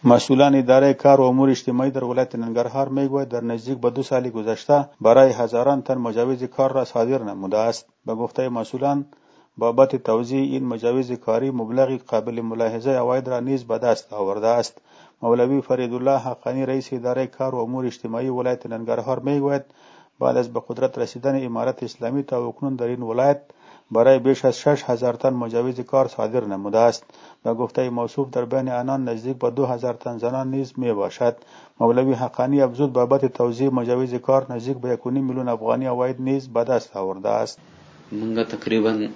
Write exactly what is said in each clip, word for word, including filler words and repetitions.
مسئولان اداره کار و امور اجتماعی در ولایت ننگرهار میگوید در نزدیک به دو سال گذشته برای هزاران تن مجوز کار را صادر نموده است. به گفته مسئولان بابت توزیع این مجوز کاری مبلغی قابل ملاحظه عواید را نیز به دست آورده است. مولوی فریدالله حقانی رئیس اداره کار و امور اجتماعی ولایت ننگرهار میگوید بعد از به قدرت رسیدن امارت اسلامی تا اکنون در این ولایت برای بیش از شش هزار تن مجوز کار صادر نموده است. به گفته موصوف در بین آنان نزدیک به دو هزار تن زنان نیز می باشد. مولوی حقانی افزود بابت توزیع مجوز کار نزدیک به یک و نیم میلیون افغانی عواید نیز به دست آورده است. منګه تقریبا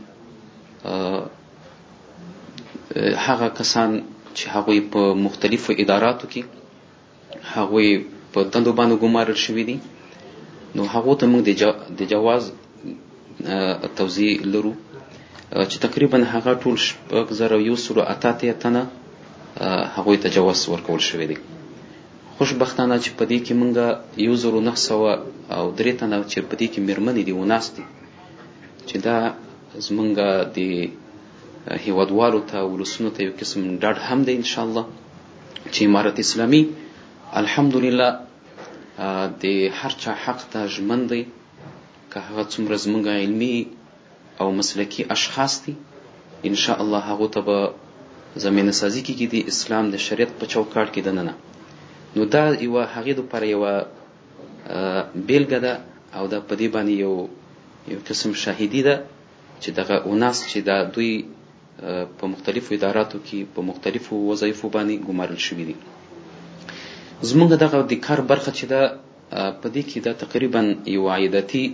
هغه کسان چې هغوی په مختلفو اداراتو کې هغوی په دندو باندې ګمارل شوي دي، نو هغو ته موږ د جواز توزیع لرو چې تقریبا هغه ټول شپږ زره یو سلو اته اتیا تنه هغوی ته جواز ورکول شوی دی. خوشبختانه چې په دې کې موږ یو زرو نهه سوه او درې تنه چې په دې کې مېرمنې دي وناست دي، چې دا زمونږ د هیوادوالو ته ولسونو ته یو قسم ډاډ هم دی انشاءالله چې امارت اسلامي الحمدلله د هر چا حق ته ژمن دی، که هغه څومره زمونږ علمي او مسلکي اشخاص دي انشاءالله هغو ته به زمینه سازي کېږي د اسلام د شریعت په چوکاټ کې دننه. نو دا یوه هغې دپاره یوه بیلګه ده او دا په دې باندې یو یو قسم شاهدي ده چې دغه اناس چې دا دوی په مختلفو اداراتو کې په مختلفو وظایفو باندې ګمارل شوي دي. زمونږ دغه د کار برخه چې ده په دې کې دا تقریبا یو عایداتي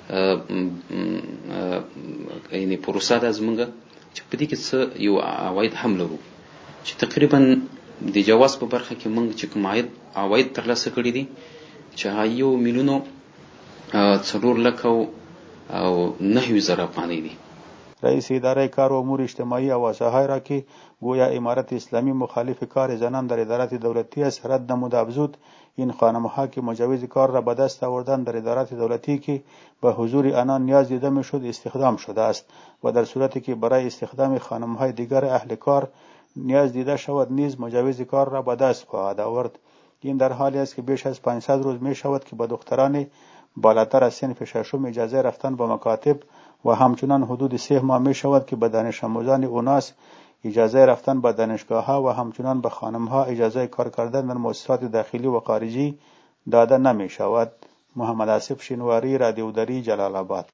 یعنې پروسه ده زمونږ چې په دې کې څه یو عواید هم لرو چې تقریبا د جواز په برخه کې موږ چې کوم عاید عواید ترلاسه کړي دي چې هغه یو میلیونو څلور لکه او نهوي زره افغانۍ دي. رئیس اداره کار و امور اجتماعی آوازهای را که گویا امارت اسلامی مخالف کار زنان در ادارات دولتی است رد نمود افزود این خانم‌ها که مجوز کار را به دست آوردن در ادارات دولتی که به حضور آنان نیاز دیده میشد استخدام شده است و در صورتی که برای استخدام خانم‌های دیگر اهل کار نیاز دیده شود نیز مجوز کار را به دست خواهد آورد. این در حالی است که بیش از پانصد روز می شود که به دختران بالاتر از صنف ششم اجازه رفتن به مکاتب و همچنان حدود سه ماه می شود که به دانش آموزان اوناس اجازه رفتن به دانشگاه ها و همچنان به خانم ها اجازه کار کردن در مؤسسات داخلی و خارجی داده نمی شود. محمد آصف شینواری، رادیو دری، جلال آباد.